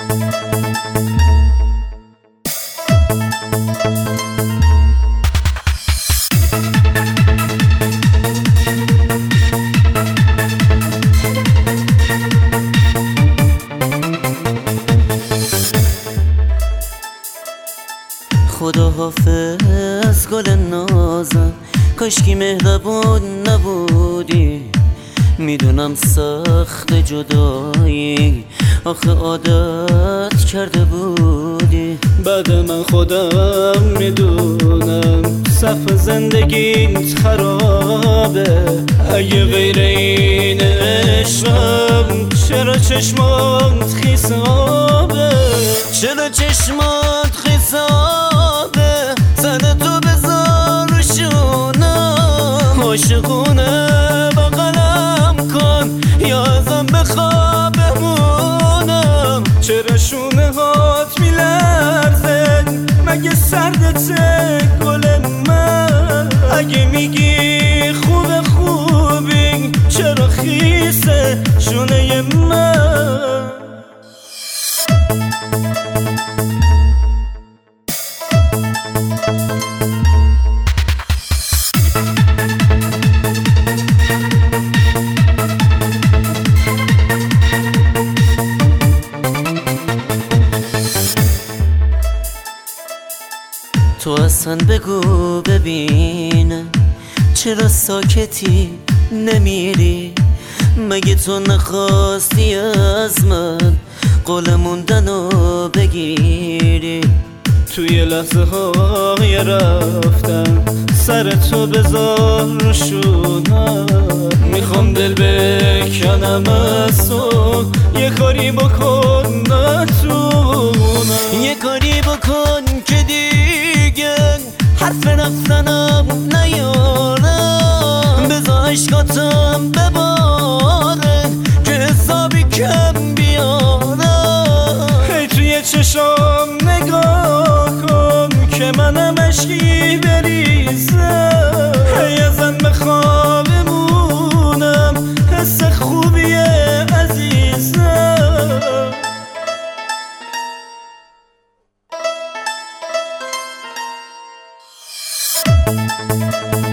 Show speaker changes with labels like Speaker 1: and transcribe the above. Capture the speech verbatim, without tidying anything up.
Speaker 1: خدا حافظ گل نازم، کاشکی مهربون نبودی. میدونم سخت جدایی، آخه عادت کرده بودی.
Speaker 2: بعد من خودم میدونم صف زندگیت خرابه. اگه غیر این عشقم چرا چشمات خیس آبه؟
Speaker 1: چرا چشمات خیس آبه؟ سر تو بذار رو شونم، عاشقونه بغلم کن یا ازم بخواه بمونم.
Speaker 2: چرا شونه هات میلرزه؟ مگه سردته گل من؟ اگه میگی خوب خوبی چرا خیسه شونه من؟
Speaker 1: تو اصلا بگو ببینم چرا ساکتی نمیری؟ مگه تو نخواستی از من قول موندنو بگیری؟
Speaker 2: توی لحظه های رفتم سر تو بذار رو شونم. میخوام دل بکنم از تو، یه کاری بکن نتونم.
Speaker 1: یه کاری بکن که دیگه حرف رفتنم نیارم. بذار عشقاتم بباره که حسابی کم بیارم.
Speaker 2: هی توی چشام نگاه کن که منم عشقی بریزم. هی ازم بخواه بمونم، حس خوبیه عزیزم.